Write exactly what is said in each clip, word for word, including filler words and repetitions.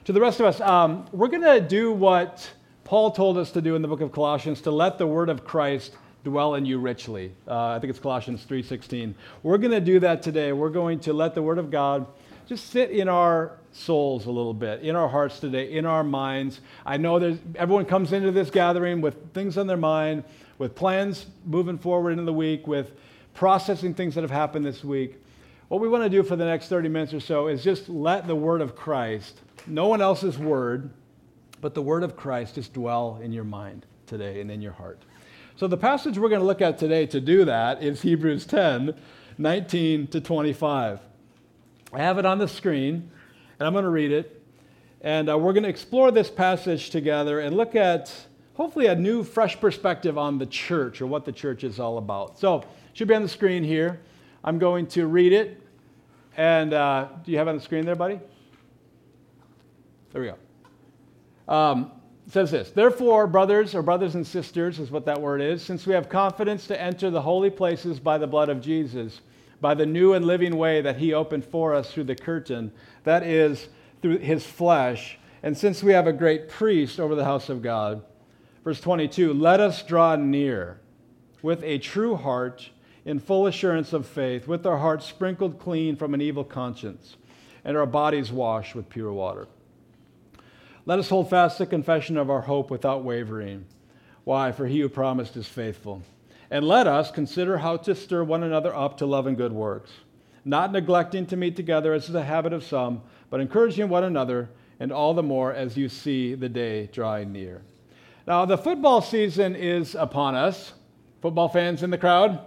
To the rest of us, um, we're going to do what Paul told us to do in the book of Colossians, to let the word of Christ dwell in you richly. Uh, I think it's Colossians three sixteen. We're going to do that today. We're going to let the word of God just sit in our souls a little bit, in our hearts today, in our minds. I know there's everyone comes into this gathering with things on their mind, with plans moving forward into the week, with processing things that have happened this week. What we want to do for the next thirty minutes or so is just let the word of Christ, no one else's word, but the word of Christ, just dwell in your mind today and in your heart. So the passage we're going to look at today to do that is Hebrews ten, nineteen to twenty-five. I have it on the screen, and I'm going to read it. And uh, we're going to explore this passage together and look at, hopefully, a new, fresh perspective on the church, or what the church is all about. So, it should be on the screen here. I'm going to read it. And uh, do you have it on the screen there, buddy? There we go. Um, it says this: Therefore, brothers, or brothers and sisters is what that word is, since we have confidence to enter the holy places by the blood of Jesus, by the new and living way that he opened for us through the curtain, that is, through his flesh, and since we have a great priest over the house of God. Verse twenty-two, let us draw near with a true heart, in full assurance of faith, with our hearts sprinkled clean from an evil conscience, and our bodies washed with pure water. Let us hold fast the confession of our hope without wavering. Why? For he who promised is faithful. And let us consider how to stir one another up to love and good works, not neglecting to meet together as is the habit of some, but encouraging one another, and all the more as you see the day drawing near. Now, the football season is upon us. Football fans in the crowd?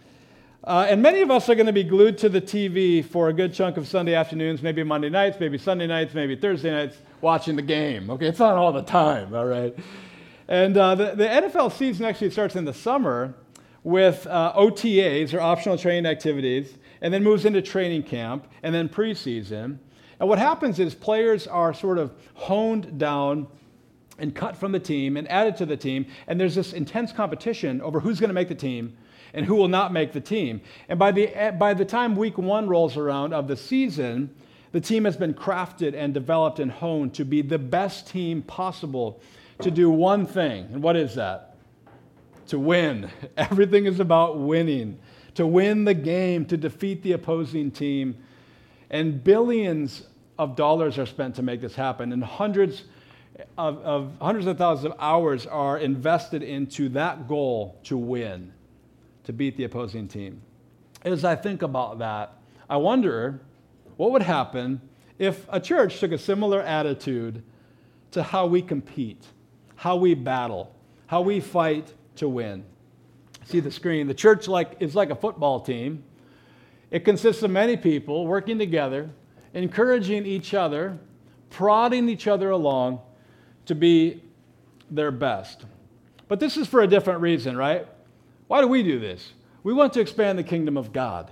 Uh, and many of us are going to be glued to the T V for a good chunk of Sunday afternoons, maybe Monday nights, maybe Sunday nights, maybe Thursday nights, watching the game. Okay, it's not all the time, all right? And uh, the, the N F L season actually starts in the summer with uh, O T As, or optional training activities, and then moves into training camp, and then preseason. And what happens is players are sort of honed down and cut from the team and added to the team, and there's this intense competition over who's going to make the team and who will not make the team. And by the, by the time week one rolls around of the season, the team has been crafted and developed and honed to be the best team possible to do one thing. And what is that? To win. Everything is about winning. To win the game, to defeat the opposing team. And billions of dollars are spent to make this happen, and hundreds of, of hundreds of thousands of hours are invested into that goal to win, to beat the opposing team. As I think about that, I wonder what would happen if a church took a similar attitude to how we compete, how we battle, how we fight to win. See the screen. The church like is like a football team. It consists of many people working together, encouraging each other, prodding each other along to be their best. But this is for a different reason, right? Why do we do this? We want to expand the kingdom of God.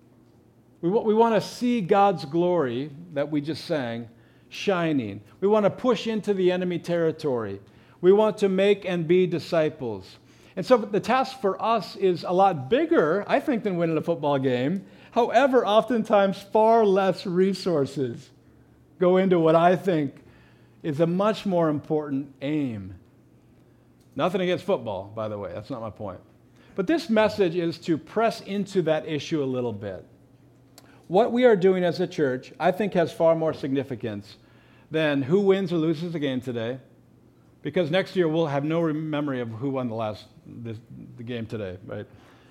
We want, we want to see God's glory that we just sang shining. We want to push into the enemy territory. We want to make and be disciples. And so the task for us is a lot bigger, I think, than winning a football game. However, oftentimes far less resources go into what I think is a much more important aim. Nothing against football, by the way. That's not my point. But this message is to press into that issue a little bit. What we are doing as a church, I think, has far more significance than who wins or loses the game today, because next year we'll have no memory of who won the last this, the game today, right?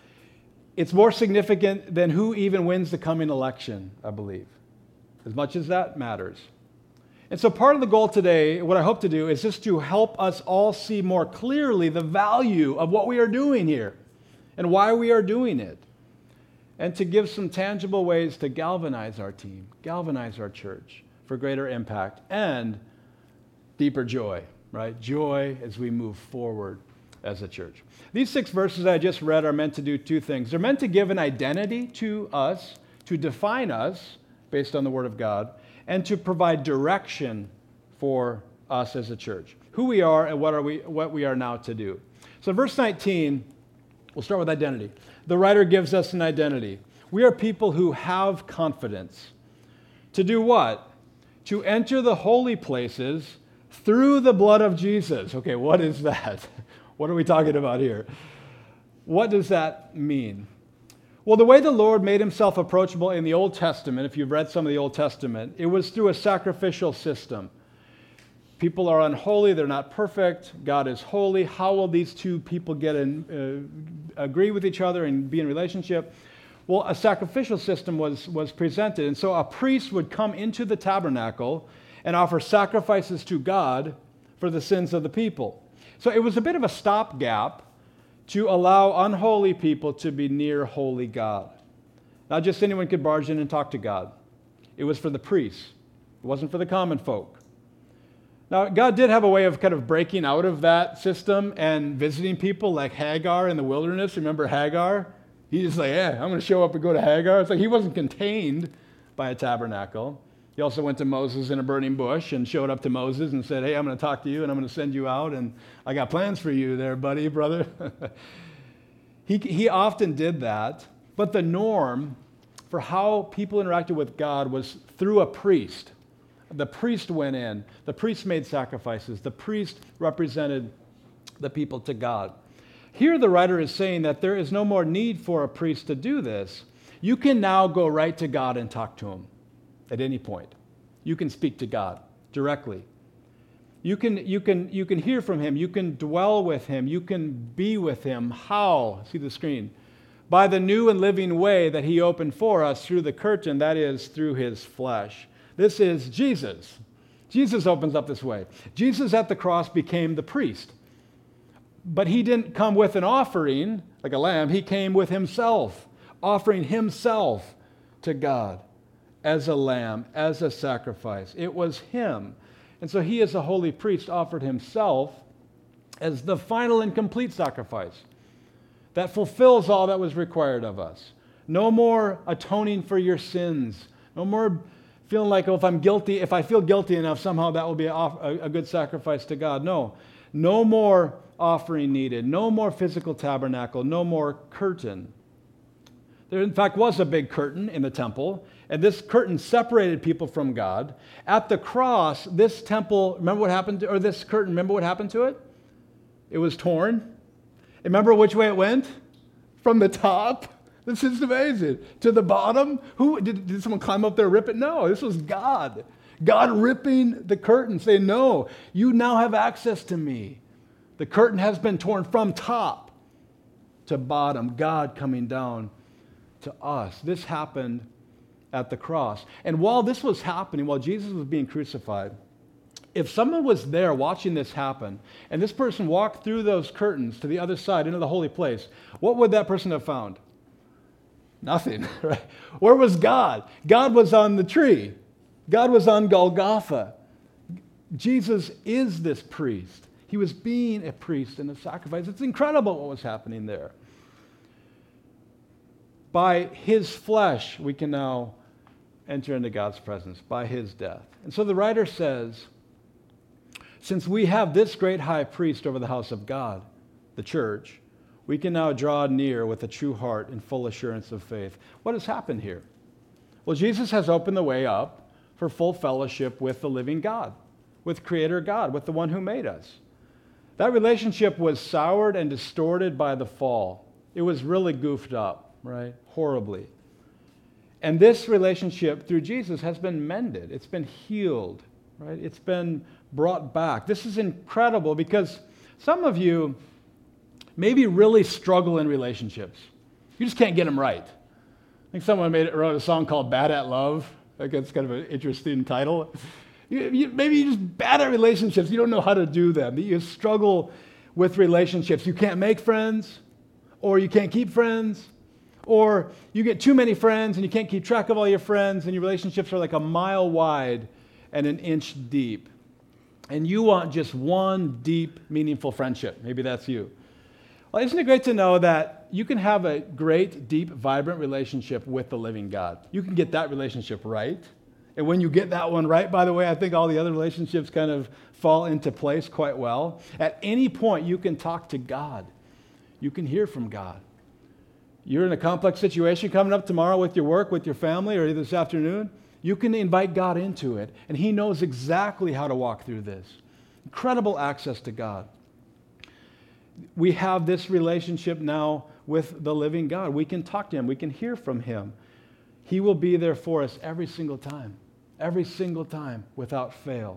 It's more significant than who even wins the coming election, I believe, as much as that matters. And so part of the goal today, what I hope to do, is just to help us all see more clearly the value of what we are doing here and why we are doing it, and to give some tangible ways to galvanize our team, galvanize our church for greater impact and deeper joy, right? Joy as we move forward as a church. These six verses I just read are meant to do two things. They're meant to give an identity to us, to define us based on the Word of God, and to provide direction for us as a church, who we are and what are we what we are now to do. So verse nineteen, we'll start with identity. The writer gives us an identity. We are people who have confidence. To do what? to enter the holy places through the blood of Jesus. Okay, what is that? What are we talking about here? What does that mean? Well, the way the Lord made himself approachable in the Old Testament, if you've read some of the Old Testament, it was through a sacrificial system. People are unholy, they're not perfect, God is holy. How will these two people get in, uh, agree with each other and be in relationship? Well, a sacrificial system was, was presented, and so a priest would come into the tabernacle and offer sacrifices to God for the sins of the people. So it was a bit of a stopgap to allow unholy people to be near holy God. Not just anyone could barge in and talk to God. It was for the priests. It wasn't for the common folk. Now, God did have a way of kind of breaking out of that system and visiting people like Hagar in the wilderness. Remember Hagar? He's just like, yeah, I'm going to show up and go to Hagar. It's like he wasn't contained by a tabernacle. He also went to Moses in a burning bush and showed up to Moses and said, hey, I'm going to talk to you and I'm going to send you out and I got plans for you there, buddy, brother. he, he often did that, but the norm for how people interacted with God was through a priest. The priest went in. The priest made sacrifices. The priest represented the people to God. Here the writer is saying that there is no more need for a priest to do this. You can now go right to God and talk to him at any point. You can speak to God directly. You can, you can, you can hear from him. You can dwell with him. You can be with him. How? See the screen. By the new and living way that he opened for us through the curtain, that is, through his flesh. This is Jesus. Jesus opens up this way. Jesus at the cross became the priest. But he didn't come with an offering, like a lamb. He came with himself, offering himself to God as a lamb, as a sacrifice. It was him. And so he, as a holy priest, offered himself as the final and complete sacrifice that fulfills all that was required of us. No more atoning for your sins. No more feeling like, oh, if I'm guilty, if I feel guilty enough, somehow that will be a, a good sacrifice to God. No. No more offering needed. No more physical tabernacle. No more curtain. There, in fact, was a big curtain in the temple, and this curtain separated people from God. At the cross, this temple, remember what happened to, or this curtain, remember what happened to it? It was torn. Remember which way it went? From the top. This is amazing. To the bottom? Who did, did someone climb up there and rip it? No, this was God. God ripping the curtain, saying, no, you now have access to me. The curtain has been torn from top to bottom, God coming down to us. This happened at the cross. And while this was happening, while Jesus was being crucified, if someone was there watching this happen, and this person walked through those curtains to the other side into the holy place, what would that person have found? Nothing, right? Where was God? God was on the tree. God was on Golgotha. Jesus is this priest. He was being a priest and a sacrifice. It's incredible what was happening there. By his flesh, we can now enter into God's presence, by his death. And so the writer says, since we have this great high priest over the house of God, the church, we can now draw near with a true heart and full assurance of faith. What has happened here? Well, Jesus has opened the way up for full fellowship with the living God, with Creator God, with the one who made us. That relationship was soured and distorted by the fall. It was really goofed up, right? Horribly. And this relationship through Jesus has been mended. It's been healed, right? It's been brought back. This is incredible because some of you maybe really struggle in relationships. You just can't get them right. I think someone made it, wrote a song called Bad at Love. I think that's kind of an interesting title. You, you, maybe you're just bad at relationships. You don't know how to do them. You struggle with relationships. You can't make friends, or you can't keep friends, or you get too many friends and you can't keep track of all your friends, and your relationships are like a mile wide and an inch deep. And you want just one deep, meaningful friendship. Maybe that's you. Well, isn't it great to know that you can have a great, deep, vibrant relationship with the living God? You can get that relationship right. And when you get that one right, by the way, I think all the other relationships kind of fall into place quite well. At any point, you can talk to God. You can hear from God. You're in a complex situation coming up tomorrow with your work, with your family, or this afternoon. You can invite God into it, and he knows exactly how to walk through this. Incredible access to God. We have this relationship now with the living God. We can talk to him. We can hear from him. He will be there for us every single time, every single time without fail.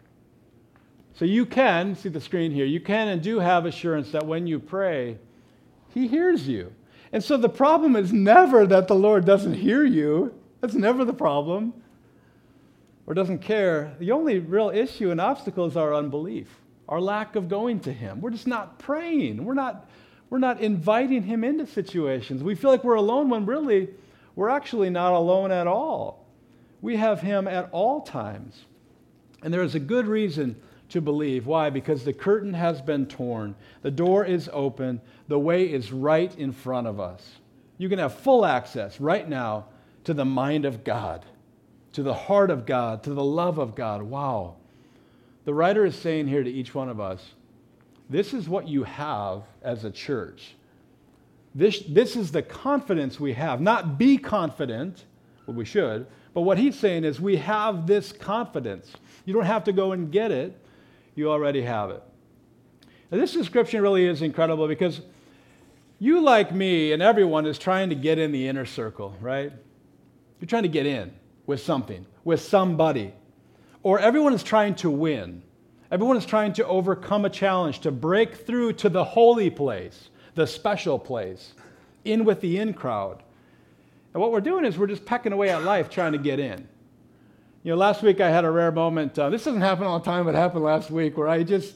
So you can, see the screen here, you can and do have assurance that when you pray, he hears you. And so the problem is never that the Lord doesn't hear you. That's never the problem. Or doesn't care. The only real issue and obstacle is our unbelief, our lack of going to him. We're just not praying. We're not, we're not inviting him into situations. We feel like we're alone when really we're actually not alone at all. We have him at all times. And there is a good reason to believe. Why? Because the curtain has been torn. The door is open. The way is right in front of us. You can have full access right now to the mind of God, to the heart of God, to the love of God. Wow. The writer is saying here to each one of us, this is what you have as a church. This, this is the confidence we have. Not be confident, well, we should, but what he's saying is we have this confidence. You don't have to go and get it. You already have it. Now, this description really is incredible because you, like me, and everyone is trying to get in the inner circle, right? You're trying to get in with something, with somebody. Or everyone is trying to win. Everyone is trying to overcome a challenge, to break through to the holy place, the special place, in with the in crowd. And what we're doing is we're just pecking away at life trying to get in. You know, last week I had a rare moment. Uh, this doesn't happen all the time, but it happened last week where I just,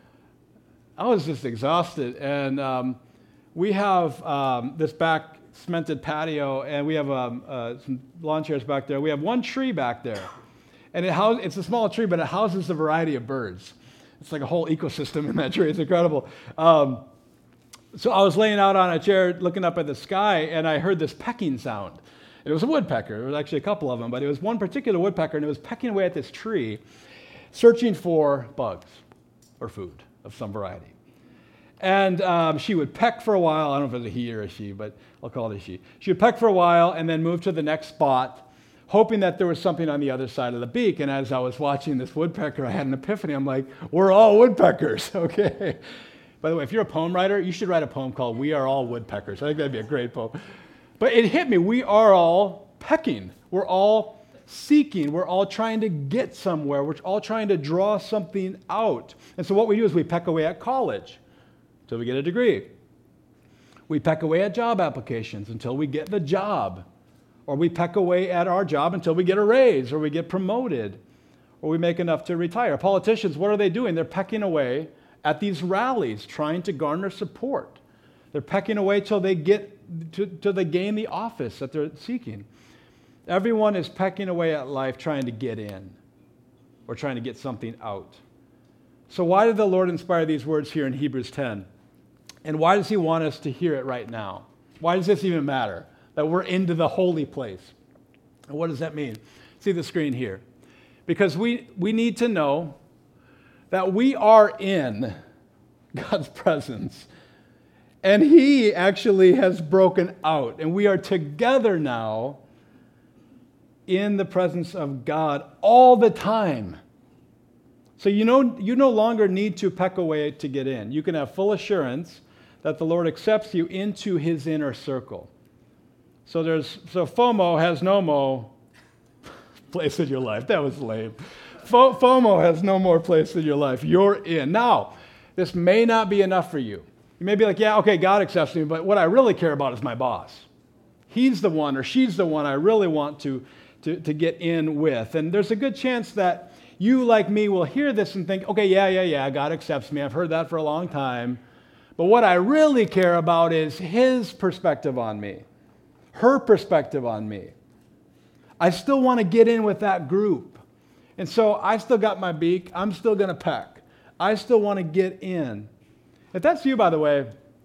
I was just exhausted. And um, we have um, this back cemented patio, and we have um, uh, some lawn chairs back there. We have one tree back there. And it house, it's a small tree, but it houses a variety of birds. It's like a whole ecosystem in that tree. It's incredible. Um, so I was laying out on a chair looking up at the sky, and I heard this pecking sound. It was a woodpecker. There was actually a couple of them, but it was one particular woodpecker, and it was pecking away at this tree, searching for bugs or food of some variety. And um, she would peck for a while. I don't know if it was a he or a she, but I'll call it a she. She would peck for a while and then move to the next spot, hoping that there was something on the other side of the beak. And as I was watching this woodpecker, I had an epiphany. I'm like, we're all woodpeckers, okay? By the way, if you're a poem writer, you should write a poem called We Are All Woodpeckers. I think that'd be a great poem. But it hit me. We are all pecking. We're all seeking. We're all trying to get somewhere. We're all trying to draw something out. And so what we do is we peck away at college until we get a degree. We peck away at job applications until we get the job. Or we peck away at our job until we get a raise or we get promoted or we make enough to retire. Politicians, what are they doing? They're pecking away at these rallies trying to garner support. They're pecking away till they get to, till they gain the office that they're seeking. Everyone is pecking away at life trying to get in or trying to get something out. So why did the Lord inspire these words here in Hebrews ten? And why does he want us to hear it right now? Why does this even matter? That we're into the holy place. And what does that mean? See the screen here. Because we, we need to know that we are in God's presence. And he actually has broken out. And we are together now in the presence of God all the time. So you know you no longer need to peck away to get in. You can have full assurance that the Lord accepts you into his inner circle. So there's so FOMO has no more place in your life. That was lame. Fo- FOMO has no more place in your life. You're in. Now, this may not be enough for you. You may be like, yeah, okay, God accepts me, but what I really care about is my boss. He's the one or she's the one I really want to, to, to get in with. And there's a good chance that you, like me, will hear this and think, okay, yeah, yeah, yeah, God accepts me. I've heard that for a long time. But what I really care about is his perspective on me, her perspective on me. I still want to get in with that group. And so I still got my beak. I'm still going to peck. I still want to get in. If that's you, by the way,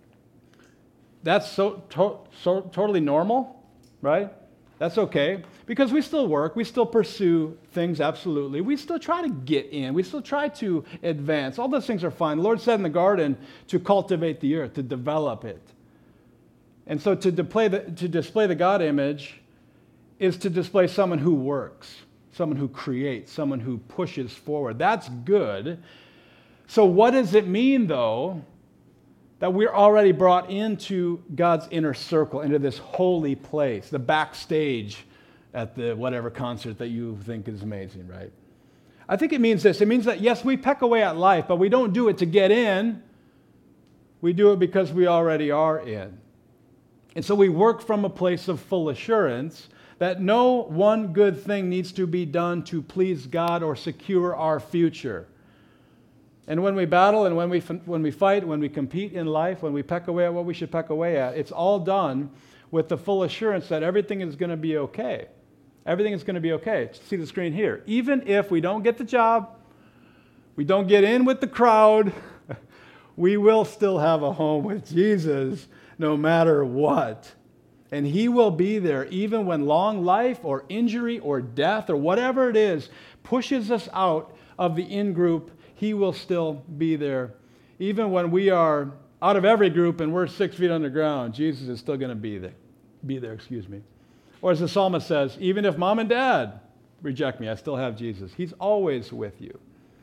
that's so, to, so totally normal, right? That's okay. Because we still work. We still pursue things, absolutely. We still try to get in. We still try to advance. All those things are fine. The Lord said in the garden to cultivate the earth, to develop it. And so to display the, to display the God image is to display someone who works, someone who creates, someone who pushes forward. That's good. So what does it mean, though, that we're already brought into God's inner circle, into this holy place, the backstage at the whatever concert that you think is amazing, right? I think it means this. It means that, yes, we peck away at life, but we don't do it to get in. We do it because we already are in. And so we work from a place of full assurance that no one good thing needs to be done to please God or secure our future. And when we battle and when we when we fight, when we compete in life, when we peck away at what we should peck away at, it's all done with the full assurance that everything is going to be okay. Everything is going to be okay. See the screen here. Even if we don't get the job, we don't get in with the crowd, we will still have a home with Jesus no matter what. And he will be there even when long life or injury or death or whatever it is pushes us out of the in-group. He will still be there. Even when we are out of every group and we're six feet underground, Jesus is still going to be there. Be there, excuse me. Or as the psalmist says, even if mom and dad reject me, I still have Jesus. He's always with you.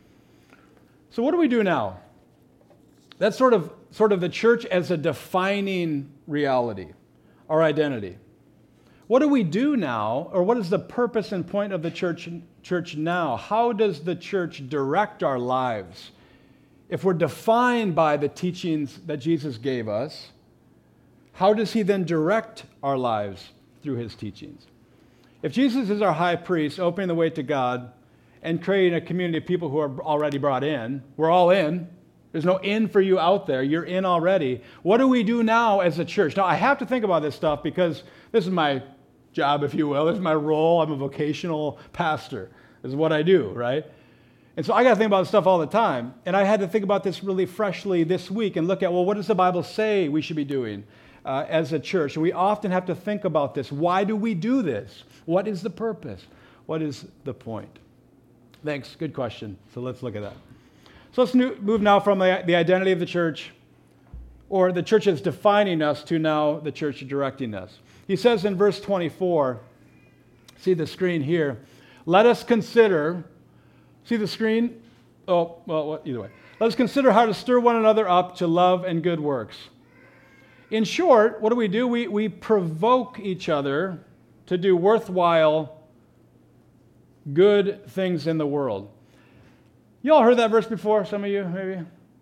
So what do we do now? That's sort of, sort of the church as a defining reality, our identity. What do we do now, or what is the purpose and point of the church, church now? How does the church direct our lives? If we're defined by the teachings that Jesus gave us, how does he then direct our lives through his teachings? If Jesus is our high priest, opening the way to God and creating a community of people who are already brought in, we're all in. There's no in for you out there. You're in already. What do we do now as a church? Now, I have to think about this stuff because this is my job, if you will. This is my role. I'm a vocational pastor. This is what I do, right? And so I got to think about this stuff all the time. And I had to think about this really freshly this week and look at, well, what does the Bible say we should be doing uh, as a church? And we often have to think about this. Why do we do this? What is the purpose? What is the point? Thanks. Good question. So let's look at that. So let's move now from the identity of the church, or the church is defining us, to now the church directing us. He says in verse twenty-four, see the screen here, let us consider, see the screen? Oh, well, either way. Let us consider how to stir one another up to love and good works. In short, what do we do? We, we provoke each other to do worthwhile, good things in the world. You all heard that verse before, some of you, maybe?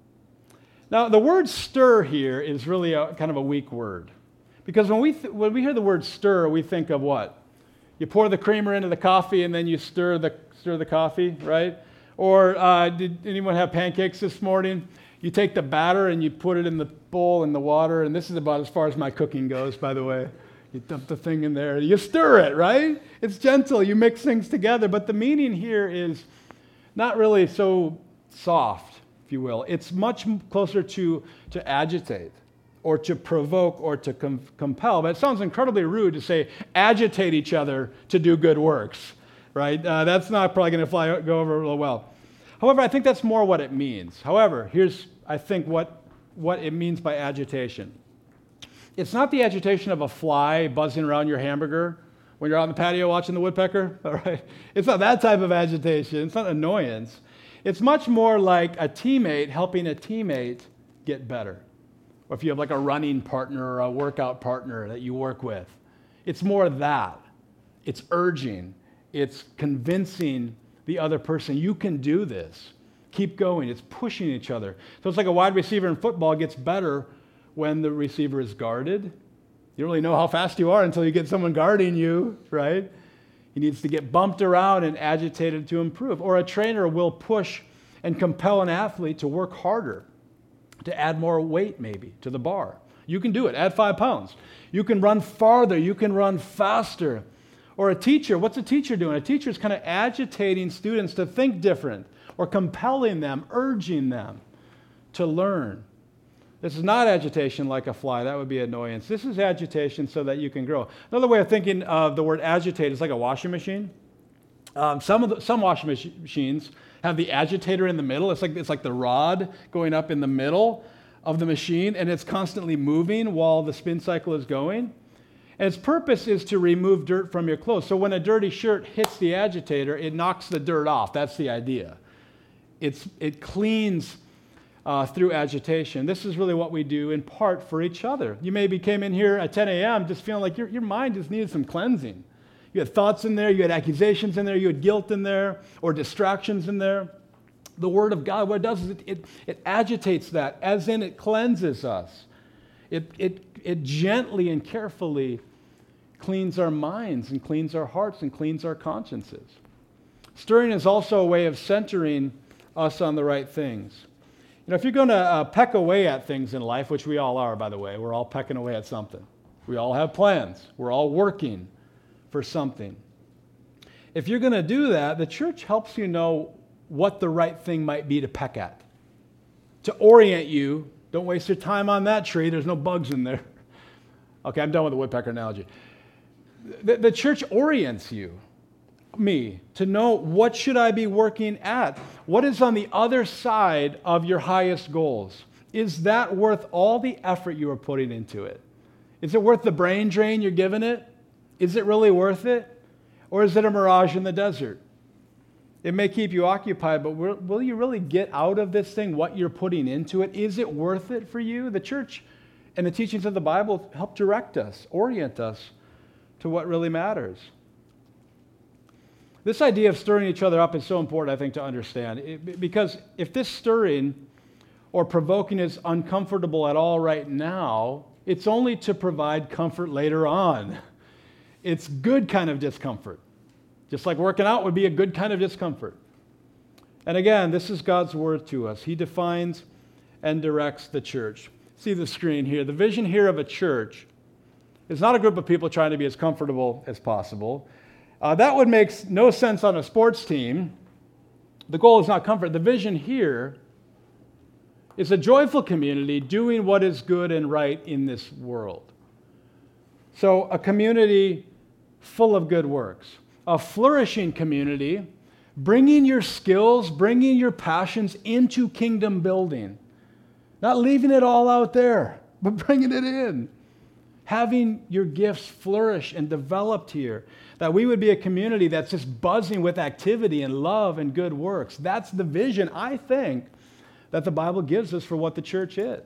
Now, the word stir here is really a, kind of a weak word. Because when we, th- when we hear the word stir, we think of what? You pour the creamer into the coffee and then you stir the, stir the coffee, right? Or uh, did anyone have pancakes this morning? You take the batter and you put it in the bowl in the water, and this is about as far as my cooking goes, by the way. You dump the thing in there, you stir it, right? It's gentle, you mix things together, but the meaning here is not really so soft, if you will. It's much closer to, to agitate or to provoke or to com- compel. But it sounds incredibly rude to say agitate each other to do good works, right? Uh, that's not probably going to fly go over real well. However, I think that's more what it means. However, here's, I think, what, what it means by agitation. It's not the agitation of a fly buzzing around your hamburger when you're out on the patio watching the woodpecker, all right? It's not that type of agitation. It's not annoyance. It's much more like a teammate helping a teammate get better. Or if you have like a running partner or a workout partner that you work with. It's more that. It's urging. It's convincing the other person, you can do this. Keep going. It's pushing each other. So it's like a wide receiver in football gets better when the receiver is guarded. You don't really know how fast you are until you get someone guarding you, right? He needs to get bumped around and agitated to improve. Or a trainer will push and compel an athlete to work harder, to add more weight maybe to the bar. You can do it. Add five pounds. You can run farther. You can run faster. Or a teacher, what's a teacher doing? A teacher is kind of agitating students to think different or compelling them, urging them to learn. This is not agitation like a fly. That would be annoyance. This is agitation so that you can grow. Another way of thinking of the word agitate is like a washing machine. Um, some of the, some washing mach- machines have the agitator in the middle. It's like it's like the rod going up in the middle of the machine, and it's constantly moving while the spin cycle is going. And its purpose is to remove dirt from your clothes. So when a dirty shirt hits the agitator, it knocks the dirt off. That's the idea. It's, it cleans uh, through agitation. This is really what we do in part for each other. You maybe came in here at ten a.m. just feeling like your, your mind just needed some cleansing. You had thoughts in there, you had accusations in there, you had guilt in there, or distractions in there. The Word of God, what it does is it, it, it agitates that, as in it cleanses us. It, it, it gently and carefully cleans our minds and cleans our hearts and cleans our consciences. Stirring is also a way of centering us on the right things. You know, if you're going to uh, peck away at things in life, which we all are, by the way, we're all pecking away at something. We all have plans. We're all working for something. If you're going to do that, the church helps you know what the right thing might be to peck at. To orient you, don't waste your time on that tree. There's no bugs in there. Okay, I'm done with the woodpecker analogy. The, the church orients you, me, to know what should I be working at? What is on the other side of your highest goals? Is that worth all the effort you are putting into it? Is it worth the brain drain you're giving it? Is it really worth it? Or is it a mirage in the desert? It may keep you occupied, but will, will you really get out of this thing what you're putting into it? Is it worth it for you? The church and the teachings of the Bible help direct us, orient us to what really matters. This idea of stirring each other up is so important, I think, to understand. It, because if this stirring or provoking is uncomfortable at all right now, it's only to provide comfort later on. It's good kind of discomfort. Just like working out would be a good kind of discomfort. And again, this is God's word to us. He defines and directs the church. See the screen here. The vision here of a church is not a group of people trying to be as comfortable as possible. Uh, that would make no sense on a sports team. The goal is not comfort. The vision here is a joyful community doing what is good and right in this world. So a community full of good works. A flourishing community, bringing your skills, bringing your passions into kingdom building. Not leaving it all out there, but bringing it in. Having your gifts flourish and developed here. That we would be a community that's just buzzing with activity and love and good works. That's the vision, I think, that the Bible gives us for what the church is.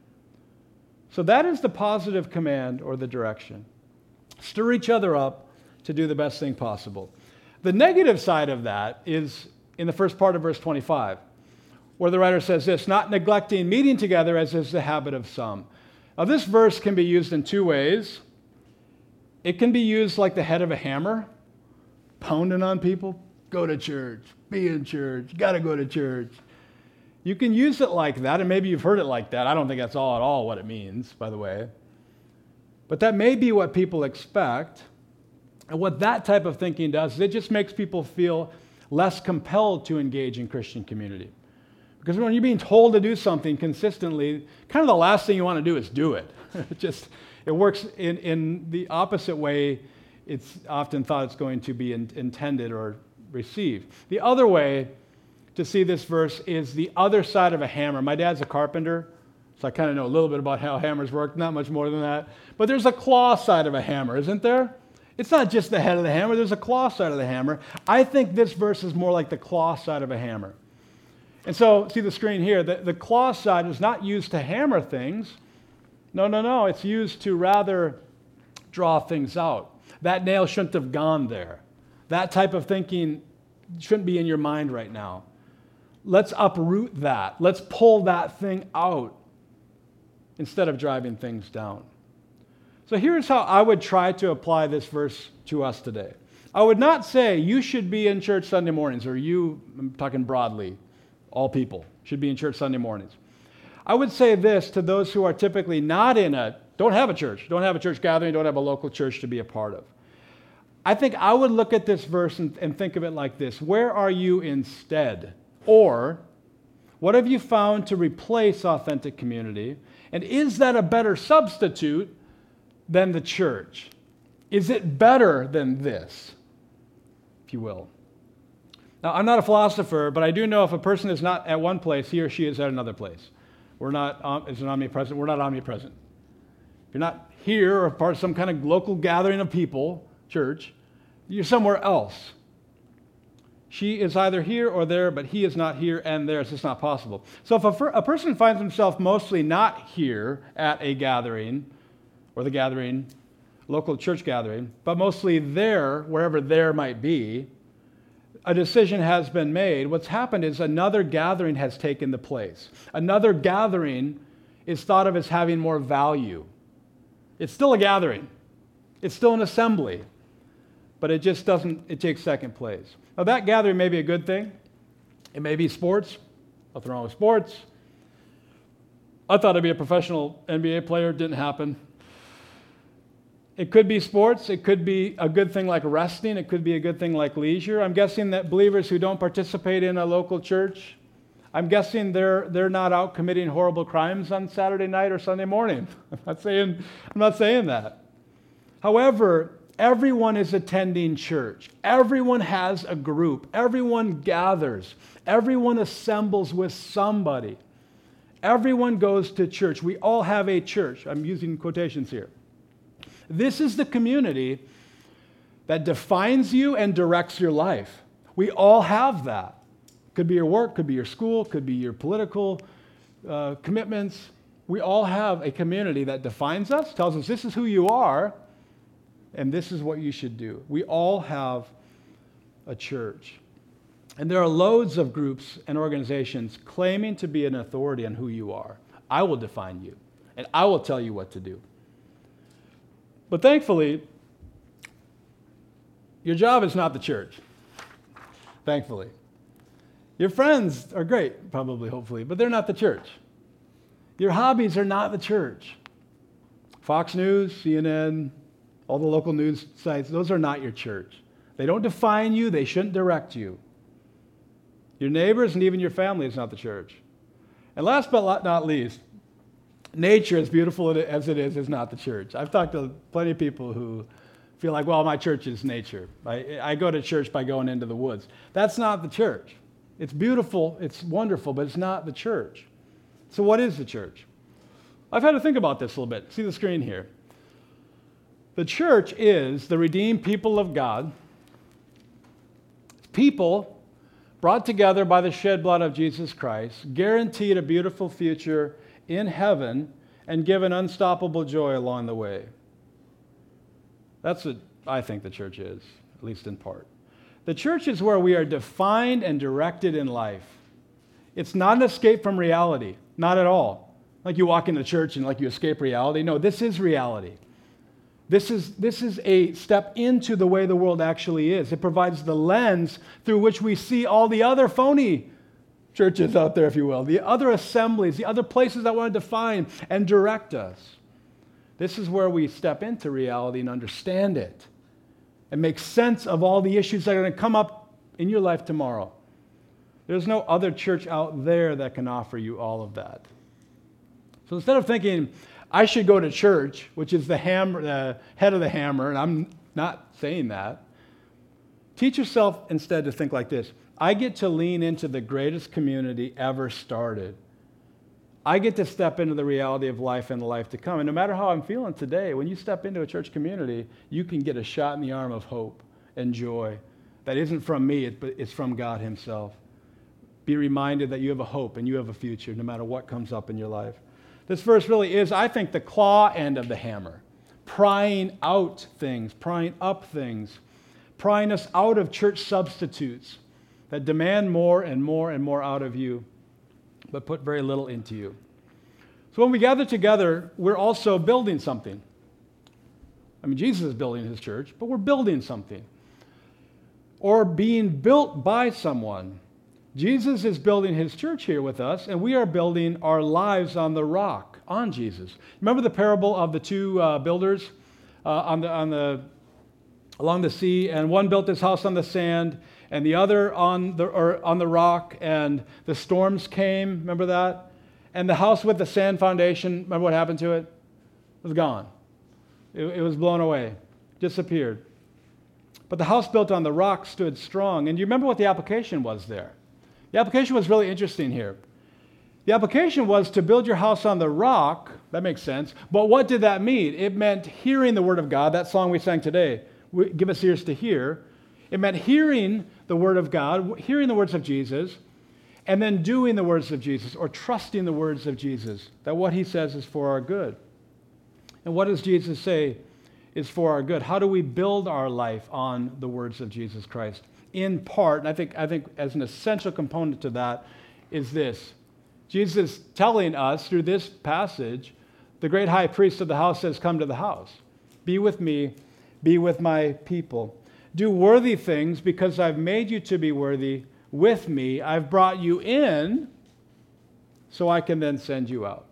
So that is the positive command or the direction. Stir each other up to do the best thing possible. The negative side of that is in the first part of verse twenty-five, where the writer says this, not neglecting meeting together as is the habit of some. Now this verse can be used in two ways. It can be used like the head of a hammer, pounding on people. Go to church, be in church, got to go to church. You can use it like that, and maybe you've heard it like that. I don't think that's all at all what it means, by the way. But that may be what people expect. And what that type of thinking does is it just makes people feel less compelled to engage in Christian community. Because when you're being told to do something consistently, kind of the last thing you want to do is do it. It just, it works in, in the opposite way it's often thought it's going to be in, intended or received. The other way to see this verse is the other side of a hammer. My dad's a carpenter, so I kind of know a little bit about how hammers work, not much more than that. But there's a claw side of a hammer, isn't there? It's not just the head of the hammer, there's a claw side of the hammer. I think this verse is more like the claw side of a hammer. And so, see the screen here, the, the claw side is not used to hammer things. No, no, no, it's used to rather draw things out. That nail shouldn't have gone there. That type of thinking shouldn't be in your mind right now. Let's uproot that. Let's pull that thing out instead of driving things down. So here's how I would try to apply this verse to us today. I would not say you should be in church Sunday mornings, or you, I'm talking broadly, all people should be in church Sunday mornings. I would say this to those who are typically not in a, don't have a church, don't have a church gathering, don't have a local church to be a part of. I think I would look at this verse and, and think of it like this. Where are you instead? Or, what have you found to replace authentic community? And is that a better substitute than the church? Is it better than this, if you will? Now, I'm not a philosopher, but I do know if a person is not at one place, he or she is at another place. We're not, um, is an omnipresent, we're not omnipresent. You're not here or part of some kind of local gathering of people, church. You're somewhere else. She is either here or there, but he is not here and there. It's just not possible. So if a, a person finds himself mostly not here at a gathering, or the gathering, local church gathering, but mostly there, wherever there might be, a decision has been made. What's happened is another gathering has taken the place. Another gathering is thought of as having more value. It's still a gathering. It's still an assembly. But it just doesn't, it takes second place. Now that gathering may be a good thing. It may be sports. Nothing wrong with sports. I thought I'd be a professional N B A player. It didn't happen. It could be sports. It could be a good thing like resting. It could be a good thing like leisure. I'm guessing that believers who don't participate in a local church, I'm guessing they're they're not out committing horrible crimes on Saturday night or Sunday morning. I'm not saying I'm not saying that. However, everyone is attending church. Everyone has a group. Everyone gathers. Everyone assembles with somebody. Everyone goes to church. We all have a church. I'm using quotations here. This is the community that defines you and directs your life. We all have that. Could be your work, could be your school, could be your political uh, commitments. We all have a community that defines us, tells us this is who you are, and this is what you should do. We all have a church. And there are loads of groups and organizations claiming to be an authority on who you are. I will define you, and I will tell you what to do. But thankfully, your job is not the church. Thankfully. Your friends are great, probably, hopefully, but they're not the church. Your hobbies are not the church. Fox News, C N N, all the local news sites, those are not your church. They don't define you. They shouldn't direct you. Your neighbors and even your family is not the church. And last but not least, nature, as beautiful as it is, is not the church. I've talked to plenty of people who feel like, well, my church is nature. I, I go to church by going into the woods. That's not the church. It's beautiful, it's wonderful, but it's not the church. So what is the church? I've had to think about this a little bit. See the screen here. The church is the redeemed people of God, people brought together by the shed blood of Jesus Christ, guaranteed a beautiful future in heaven, and given unstoppable joy along the way. That's what I think the church is, at least in part. The church is where we are defined and directed in life. It's not an escape from reality, not at all. Like you walk into church and like you escape reality. No, this is reality. This is, this is a step into the way the world actually is. It provides the lens through which we see all the other phony churches out there, if you will, the other assemblies, the other places that want to define and direct us. This is where we step into reality and understand it and make sense of all the issues that are going to come up in your life tomorrow. There's no other church out there that can offer you all of that. So instead of thinking, I should go to church, which is the hammer, the head of the hammer, and I'm not saying that, teach yourself instead to think like this. I get to lean into the greatest community ever started. I get to step into the reality of life and the life to come. And no matter how I'm feeling today, when you step into a church community, you can get a shot in the arm of hope and joy that isn't from me, but it's from God himself. Be reminded that you have a hope and you have a future no matter what comes up in your life. This verse really is, I think, the claw end of the hammer, prying out things, prying up things, prying us out of church substitutes that demand more and more and more out of you, but put very little into you. So when we gather together, we're also building something. I mean, Jesus is building his church, but we're building something. Or being built by someone. Jesus is building his church here with us, and we are building our lives on the rock, on Jesus. Remember the parable of the two uh, builders uh, on the on the along the sea, and one built his house on the sand, and the other on the or on the rock, and the storms came. Remember that? And the house with the sand foundation, remember what happened to it? It was gone. It, it was blown away, disappeared. But the house built on the rock stood strong. And you remember what the application was there? The application was really interesting here. The application was to build your house on the rock That makes sense. But what did that mean? It meant hearing the word of God. That song we sang today, give us ears to hear. It meant hearing the word of God, hearing the words of Jesus, and then doing the words of Jesus, or trusting the words of Jesus, that what he says is for our good. And what does Jesus say is for our good? How do we build our life on the words of Jesus Christ? In part, and I think, I think as an essential component to that is this. Jesus telling us through this passage, the great high priest of the house says, come to the house. Be with me, be with my people. Do worthy things because I've made you to be worthy with me. I've brought you in so I can then send you out.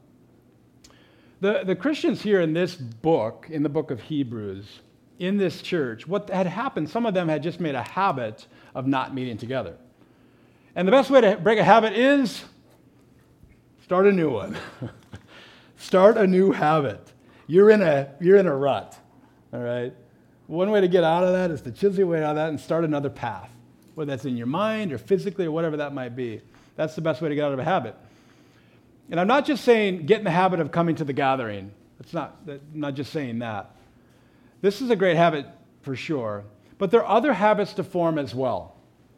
The, the Christians here in this book, in the book of Hebrews, in this church, what had happened, some of them had just made a habit of not meeting together. And the best way to break a habit is start a new one. Start a new habit. You're in a, you're in a rut, all right? One way to get out of that is to chisel your way out of that and start another path, whether that's in your mind or physically or whatever that might be. That's the best way to get out of a habit. And I'm not just saying get in the habit of coming to the gathering. It's not, I'm not just saying that. This is a great habit for sure, but there are other habits to form as well.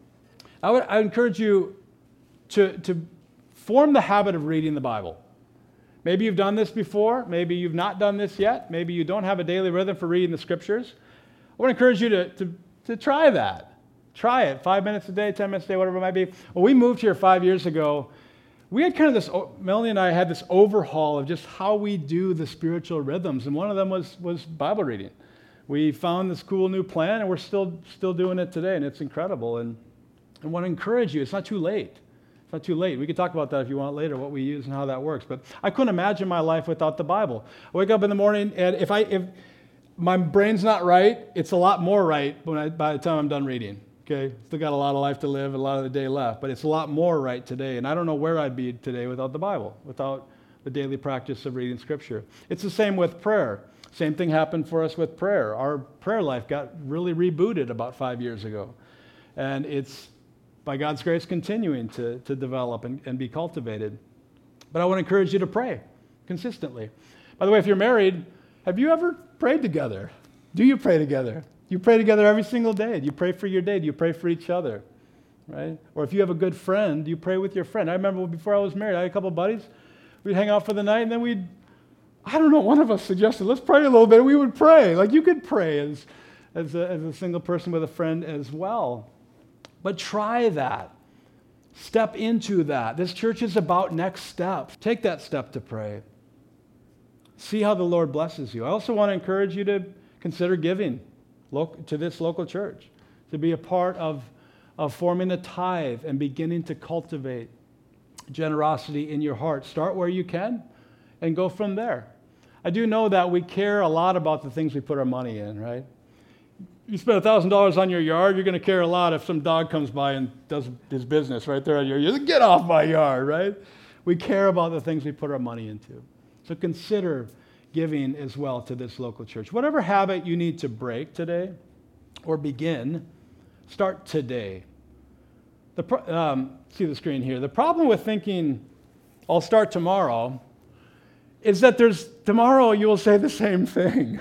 I would I encourage you to, to form the habit of reading the Bible. Maybe you've done this before. Maybe you've not done this yet. Maybe you don't have a daily rhythm for reading the scriptures. I want to encourage you to, to, to try that. Try it. Five minutes a day, ten minutes a day, whatever it might be. When we moved here five years ago, we had kind of this, Melanie and I had this overhaul of just how we do the spiritual rhythms, and one of them was, was Bible reading. We found this cool new plan, and we're still still doing it today, and it's incredible. And I want to encourage you, it's not too late. It's not too late. We could talk about that if you want later, what we use and how that works. But I couldn't imagine my life without the Bible. I wake up in the morning, and if I if my brain's not right, it's a lot more right when I, by the time I'm done reading. Okay, still got a lot of life to live, a lot of the day left, but it's a lot more right today. And I don't know where I'd be today without the Bible, without the daily practice of reading Scripture. It's the same with prayer. Same thing happened for us with prayer. Our prayer life got really rebooted about five years ago. And it's, by God's grace, continuing to, to develop and, and be cultivated. But I want to encourage you to pray consistently. By the way, if you're married, have you ever prayed together? Do you pray together? You pray together every single day. Do you pray for your day? Do you pray for each other? Right? Or if you have a good friend, do you pray with your friend? I remember before I was married, I had a couple of buddies. We'd hang out for the night, and then we'd, I don't know, one of us suggested, let's pray a little bit, and we would pray. Like you could pray as, as, a, as a single person with a friend as well. But try that. Step into that. This church is about next steps. Take that step to pray. See how the Lord blesses you. I also want to encourage you to consider giving to this local church, to be a part of, of forming a tithe and beginning to cultivate generosity in your heart. Start where you can and go from there. I do know that we care a lot about the things we put our money in, right? You spend one thousand dollars on your yard, you're going to care a lot if some dog comes by and does his business right there on your yard. Get off my yard, right? We care about the things we put our money into. So consider giving as well to this local church. Whatever habit you need to break today or begin, start today. The pro- um, see the screen here. The problem with thinking, I'll start tomorrow, is that there's tomorrow you will say the same thing.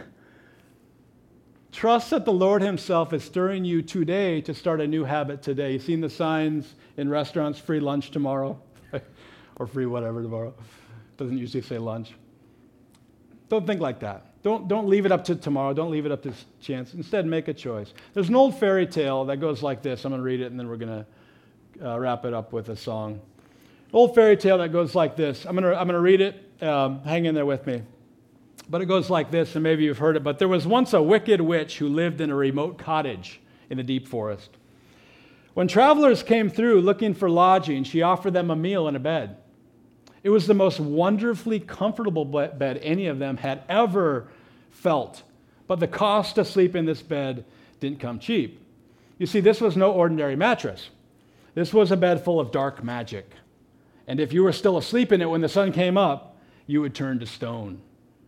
Trust that the Lord himself is stirring you today to start a new habit today. You've seen the signs in restaurants, free lunch tomorrow, or free whatever tomorrow. Doesn't usually say lunch. Don't think like that. Don't, don't leave it up to tomorrow. Don't leave it up to chance. Instead, make a choice. There's an old fairy tale that goes like this. I'm going to read it, and then we're going to uh, wrap it up with a song. Old fairy tale that goes like this. I'm going to I'm going to read it. Um, hang in there with me. But it goes like this, and maybe you've heard it. But there was once a wicked witch who lived in a remote cottage in the deep forest. When travelers came through looking for lodging, she offered them a meal and a bed. It was the most wonderfully comfortable bed any of them had ever felt. But the cost to sleep in this bed didn't come cheap. You see, this was no ordinary mattress. This was a bed full of dark magic. And if you were still asleep in it when the sun came up, you would turn to stone.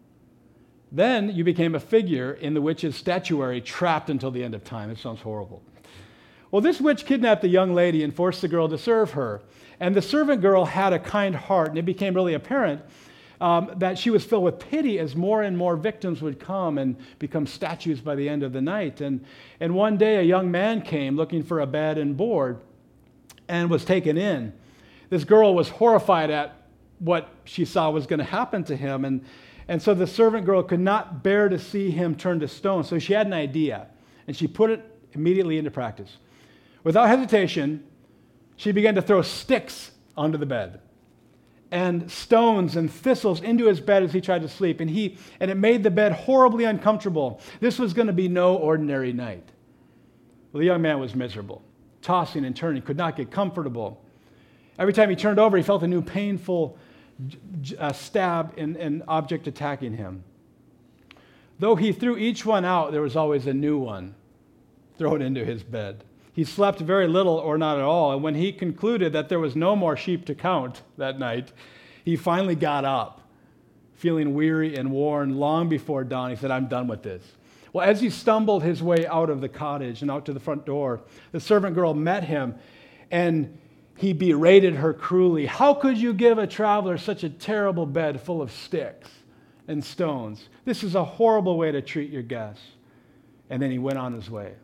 Then you became a figure in the witch's statuary, trapped until the end of time. It sounds horrible. Well, this witch kidnapped the young lady and forced the girl to serve her. And the servant girl had a kind heart, and it became really apparent um, that she was filled with pity as more and more victims would come and become statues by the end of the night. And, and one day a young man came looking for a bed and board and was taken in. This girl was horrified at what she saw was going to happen to him. And, and so the servant girl could not bear to see him turn to stone. So she had an idea, and she put it immediately into practice. Without hesitation, she began to throw sticks onto the bed and stones and thistles into his bed as he tried to sleep. And, he, and it made the bed horribly uncomfortable. This was going to be no ordinary night. Well, the young man was miserable, tossing and turning, could not get comfortable. Every time he turned over, he felt a new painful uh, stab and an object attacking him. Though he threw each one out, there was always a new one thrown into his bed. He slept very little or not at all, and when he concluded that there was no more sheep to count that night, he finally got up, feeling weary and worn long before dawn. He said, "I'm done with this." Well, as he stumbled his way out of the cottage and out to the front door, the servant girl met him, and he berated her cruelly. "How could you give a traveler such a terrible bed full of sticks and stones? This is a horrible way to treat your guests." And then he went on his way.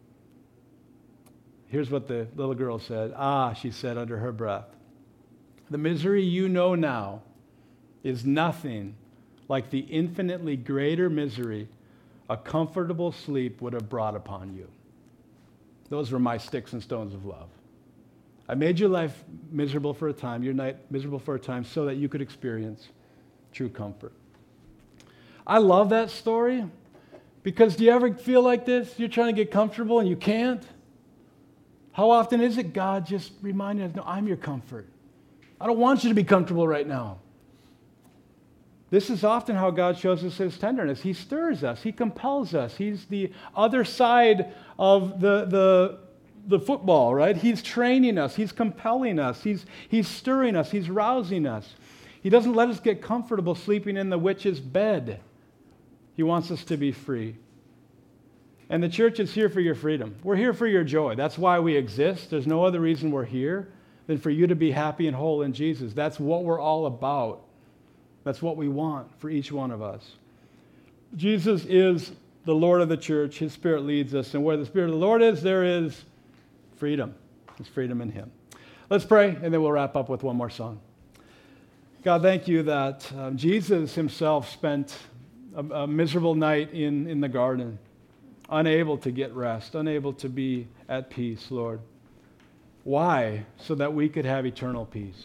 Here's what the little girl said. "Ah," she said under her breath, "the misery you know now is nothing like the infinitely greater misery a comfortable sleep would have brought upon you." Those were my sticks and stones of love. I made your life miserable for a time, your night miserable for a time, so that you could experience true comfort. I love that story because do you ever feel like this? You're trying to get comfortable and you can't? How often is it God just reminding us, no, I'm your comfort. I don't want you to be comfortable right now. This is often how God shows us his tenderness. He stirs us. He compels us. He's the other side of the, the, the football, right? He's training us. He's compelling us. He's, he's stirring us. He's rousing us. He doesn't let us get comfortable sleeping in the witch's bed. He wants us to be free. And the church is here for your freedom. We're here for your joy. That's why we exist. There's no other reason we're here than for you to be happy and whole in Jesus. That's what we're all about. That's what we want for each one of us. Jesus is the Lord of the church. His Spirit leads us. And where the Spirit of the Lord is, there is freedom. There's freedom in him. Let's pray, and then we'll wrap up with one more song. God, thank you that um, Jesus himself spent a, a miserable night in, in the garden, unable to get rest, unable to be at peace, Lord. Why? So that we could have eternal peace.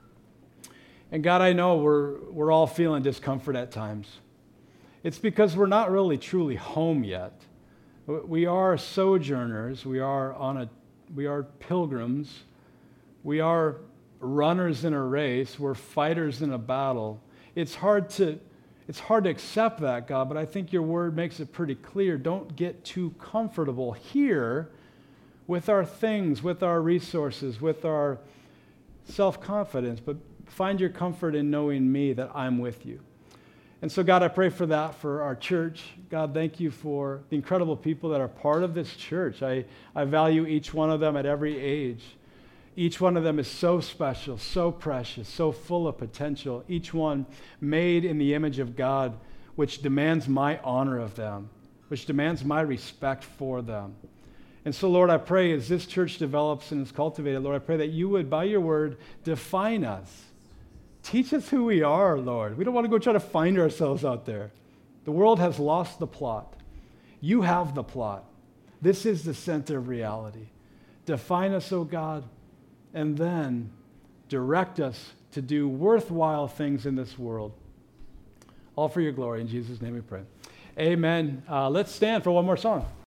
And God, I know we're, we're all feeling discomfort at times. It's because we're not really truly home yet. We are sojourners. We are on a, we are pilgrims. We are runners in a race. We're fighters in a battle. It's hard to It's hard to accept that, God, but I think your word makes it pretty clear. Don't get too comfortable here with our things, with our resources, with our self-confidence, but find your comfort in knowing me, that I'm with you. And so, God, I pray for that for our church. God, thank you for the incredible people that are part of this church. I, I value each one of them at every age. Each one of them is so special, so precious, so full of potential. Each one made in the image of God, which demands my honor of them, which demands my respect for them. And so, Lord, I pray as this church develops and is cultivated, Lord, I pray that you would, by your word, define us. Teach us who we are, Lord. We don't want to go try to find ourselves out there. The world has lost the plot. You have the plot. This is the center of reality. Define us, O God, and then direct us to do worthwhile things in this world. All for your glory. In Jesus' name we pray. Amen. Uh, let's stand for one more song.